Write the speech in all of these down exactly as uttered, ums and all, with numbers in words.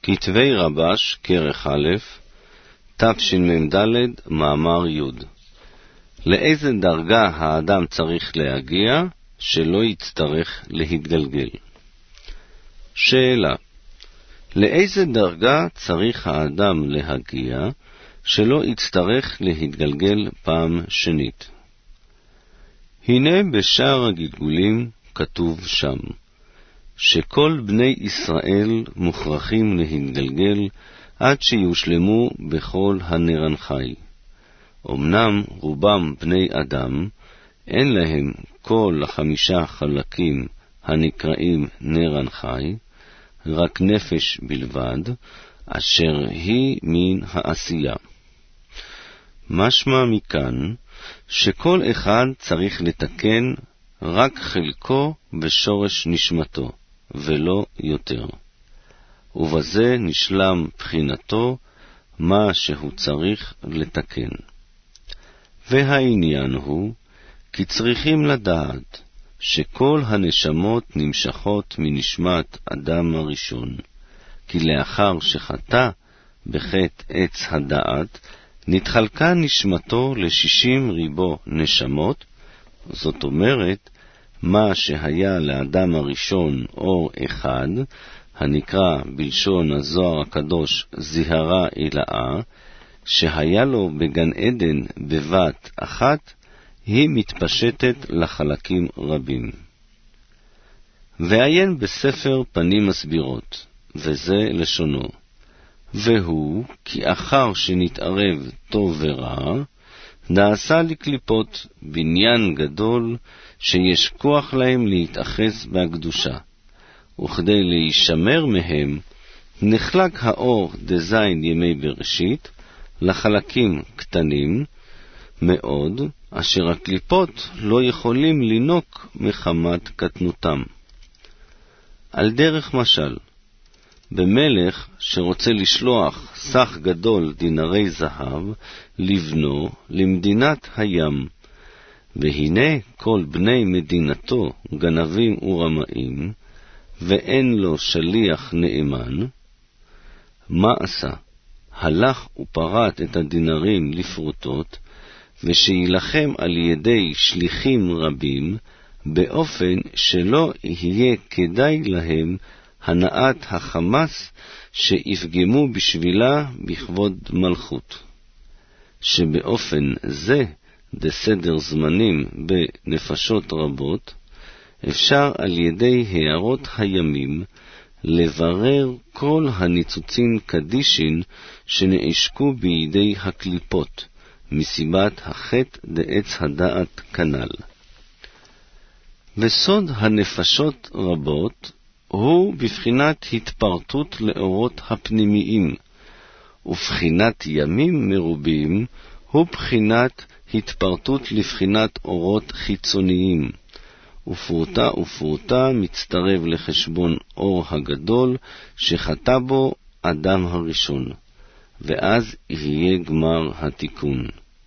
כתבי רבש, כרך א', תשמ"ד, מאמר י'. לאיזה דרגה האדם צריך להגיע שלא יצטרך להתגלגל? שאלה: לאיזה דרגה צריך האדם להגיע שלא יצטרך להתגלגל פעם שנית? הנה בשער הגלגולים כתוב שם שכל בני ישראל מוכרחים להתגלגל עד שיושלמו בכל הנרן חי. אמנם רובם בני אדם, אין להם כל החמישה חלקים הנקראים נרן חי, רק נפש בלבד, אשר היא מן העשייה. משמע מכאן שכל אחד צריך לתקן רק חלקו בשורש נשמתו, ולא יותר. ובזה נשלם בחינתו מה שהוא צריך לתקן. והעניין הוא כי צריכים לדעת שכל הנשמות נמשכות מנשמת אדם הראשון, כי לאחר שחטא בחטא עץ הדעת, נתחלקה נשמתו לשישים ריבו נשמות, זאת אומרת, מה שהיה לאדם הראשון אור אחד, הנקרא בלשון הזוהר הקדוש זיהרה אלאה, שהיה לו בגן עדן בבת אחת, היא מתפשטת לחלקים רבים. ועיין בספר פנים מסבירות, וזה לשונו, והוא כי אחר שנתערב טוב ורע, נעשה לקליפות בניין גדול שיש כוח להם להתאחז בהקדושה, וכדי להישמר מהם נחלק האור דזין ימי בראשית לחלקים קטנים מאוד, אשר הקליפות לא יכולים לינוק מחמת קטנותם. על דרך משל, במלך שרוצה לשלוח סך גדול דינרי זהב לבנו למדינת הים, והנה כל בני מדינתו גנבים ורמאים, ואין לו שליח נאמן, מה עשה? הלך ופרט את הדינרים לפרוטות, ושילחם על ידי שליחים רבים, באופן שלא יהיה כדאי להם הנעת החמאס שיפגמו בשבילה בכבוד מלכות. שבאופן זה, דסדר זמנים בנפשות רבות, אפשר על ידי הערות הימים לברר כל הניצוצים קדישין שנעשקו בידי הקליפות, מסיבת החטא דעץ הדעת כנל. וסוד הנפשות רבות הוא בבחינת התפרטות לאורות הפנימיים, ובחינת ימים מרובים הוא בחינת התפרטות לבחינת אורות חיצוניים, ופרוטה ופרוטה מצטרב לחשבון אור הגדול שחטא בו אדם הראשון, ואז יהיה גמר התיקון.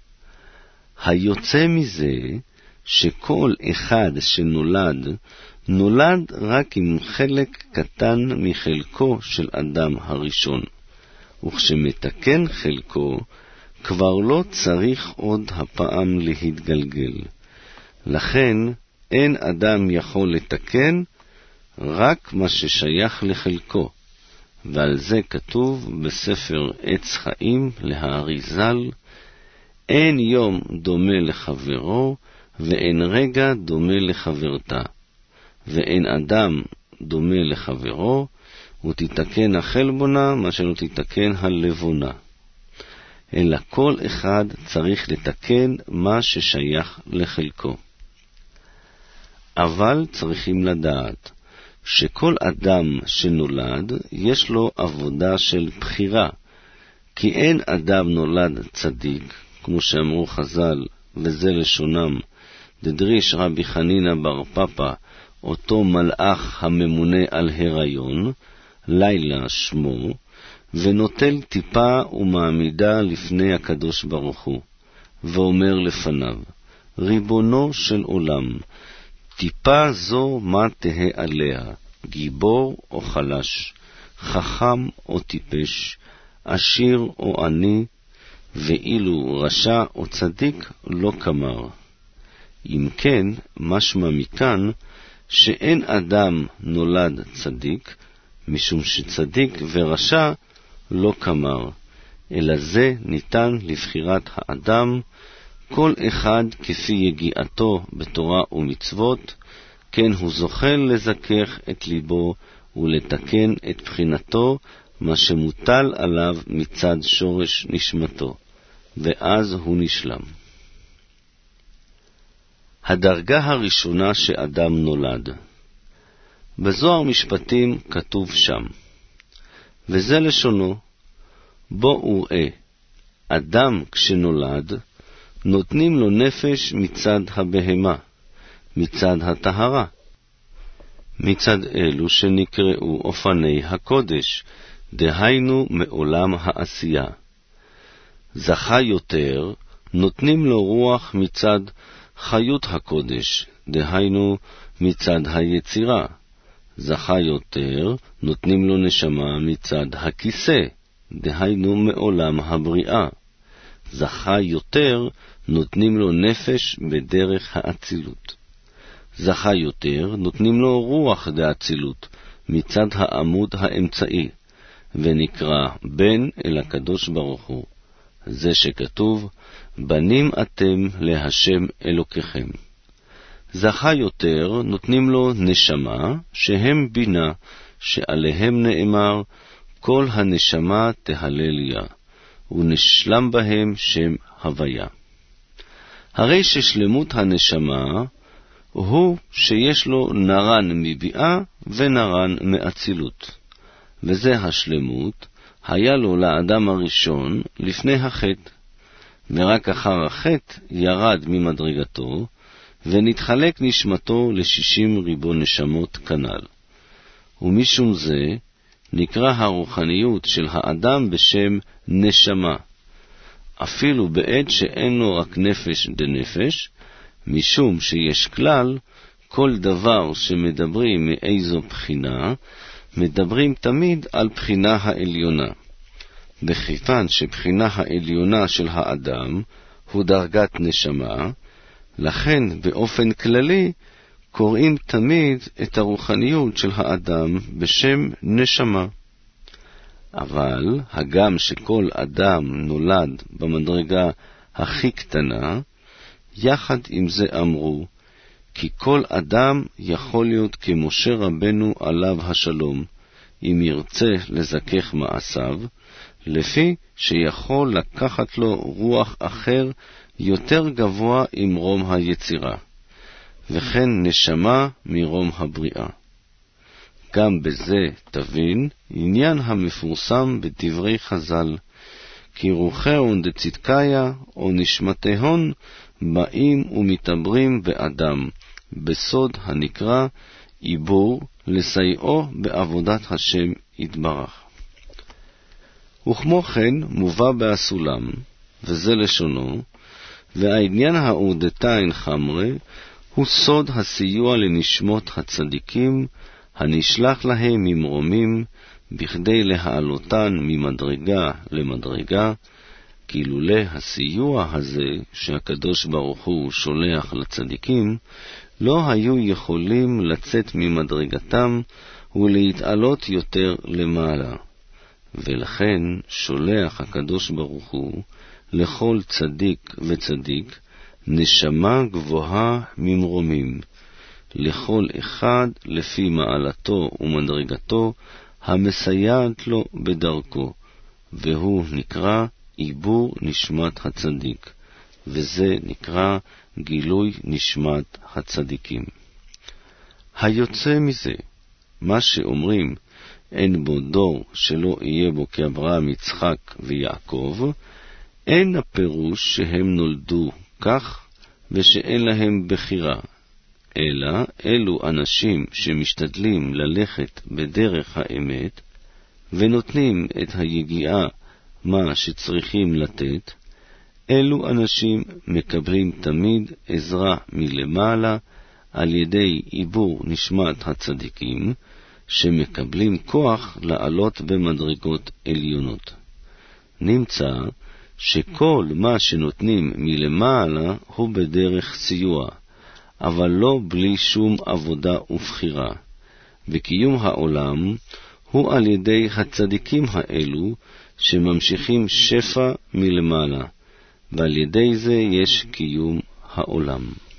היוצא מזה שכל אחד שנולד, נולד רק עם חלק קטן מחלקו של אדם הראשון, וכשמתקן חלקו, כבר לא צריך עוד הפעם להתגלגל. לכן אין אדם יכול לתקן רק מה ששייך לחלקו, ועל זה כתוב בספר עץ חיים להאריזל, אין יום דומה לחברו, ואין רגע דומה לחברתה, ואין אדם דומה לחברו, ותתקן החלבונה מה שלא תתקן הלבונה. אלא כל אחד צריך לתקן מה ששייך לחלקו. אבל צריכים לדעת שכל אדם שנולד יש לו עבודה של בחירה, כי אין אדם נולד צדיק, כמו שאמרו חז"ל, וזה לשונם, דדריש רבי חנינא בר פפא, אותו מלאך הממונה על הריון, לילה שמו, ונוטל טיפה ומעמידה לפני הקדוש ברוך הוא, ואומר לפניו, ריבונו של עולם, טיפה זו מה תהא עליה, גיבור או חלש, חכם או טיפש, עשיר או עני, ואילו רשע או צדיק לא כמר. אם כן, משמע מכאן שאין אדם נולד צדיק, משום שצדיק ורשע לא כמר, אלא זה ניתן לבחירת האדם, כל אחד כפי יגיעתו בתורה ומצוות, כן הוא זוכל לזכך את ליבו ולתקן את בחינתו, מה שמוטל עליו מצד שורש נשמתו, ואז הוא נשלם. הדרגה הראשונה שאדם נולד. בזוהר משפטים כתוב שם, וזה לשונו, בוא וראה, אדם כשנולד, נותנים לו נפש מצד הבהמה, מצד הטהרה, מצד אלו שנקראו אופני הקודש, דהיינו מעולם העשייה. זכה יותר, נותנים לו רוח מצד חיות הקודש, דהיינו מצד היצירה. זכה יותר, נותנים לו נשמה מצד הכיסא, דהיינו מעולם הבריאה. זכה יותר, נותנים לו נפש בדרך האצילות. זכה יותר, נותנים לו רוח דאצילות מצד העמוד האמצעי, ונקרא בן אל הקדוש ברוך הוא. זה שכתוב, בנים אתם להשם אלוקיכם. זכה יותר, נותנים לו נשמה, שהם בינה, שעליהם נאמר, כל הנשמה תהלליה, ונשלם בהם שם הוויה. הרי ששלמות הנשמה הוא שיש לו נרן מביאה ונרן מאצילות, וזה השלמות היה לו לאדם הראשון לפני החטא, ורק אחר החטא ירד ממדרגתו, ונתחלק נשמתו לשישים ריבון נשמות כנל. ומשום זה נקרא הרוחניות של האדם בשם נשמה, אפילו בעת שאין לו רק נפש דנפש, משום שיש כלל, כל דבר שמדברים מאיזו בחינה, מדברים תמיד על בחינה העליונה. וכיוון שבחינה העליונה של האדם הוא דרגת נשמה, לכן באופן כללי קוראים תמיד את הרוחניות של האדם בשם נשמה. אבל הגם שכל אדם נולד במדרגה הכי קטנה, יחד עם זה אמרו, כי כל אדם יכול להיות כמשה רבנו עליו השלום, אם ירצה לזכך מעשיו, לפי שיכול לקחת לו רוח אחר יותר גבוה עם רום היצירה, וכן נשמה מרום הבריאה. גם בזה תבין עניין המפורסם בדברי חז"ל, כי רוחהון דצדקיה או נשמתהון באים ומתעברים באדם, בסוד הנקרא עיבור, לסייעו בעבודת השם יתברך. וכמו כן מובא בסולם, וזה לשונו, והעניין העודתיים חמרי, הוא סוד הסיוע לנשמות הצדיקים, הנשלח להם ממרומים, בכדי להעלותן ממדרגה למדרגה, כי לולא הסיוע הזה שהקדוש ברוך הוא שולח לצדיקים, לא היו יכולים לצאת ממדרגתם ולהתעלות יותר למעלה. ולכן שולח הקדוש ברוך הוא לכל צדיק וצדיק נשמה גבוהה ממרומים, לכל אחד לפי מעלתו ומדרגתו המסייעת לו בדרכו, והוא נקרא עיבור נשמת הצדיק, וזה נקרא גילוי נשמת הצדיקים. היוצא מזה, מה שאומרים, אין בו דור שלא יהיה בו כאברהם, יצחק ויעקב, אין הפירוש שהם נולדו כך ושאין להם בחירה, אלא אלו אנשים שמשתדלים ללכת בדרך האמת, ונותנים את היגיעה מה שצריכים לתת, אלו אנשים מקבלים תמיד עזרה מלמעלה על ידי עיבור נשמת הצדיקים, שמקבלים כוח לעלות במדרגות עליונות. נמצא שכל מה שנותנים מלמעלה הוא בדרך סיוע, אבל לא בלי שום עבודה ובחירה. וקיום העולם הוא על ידי הצדיקים האלו שממשיכים שפע מלמעלה, ועל ידי זה יש קיום העולם.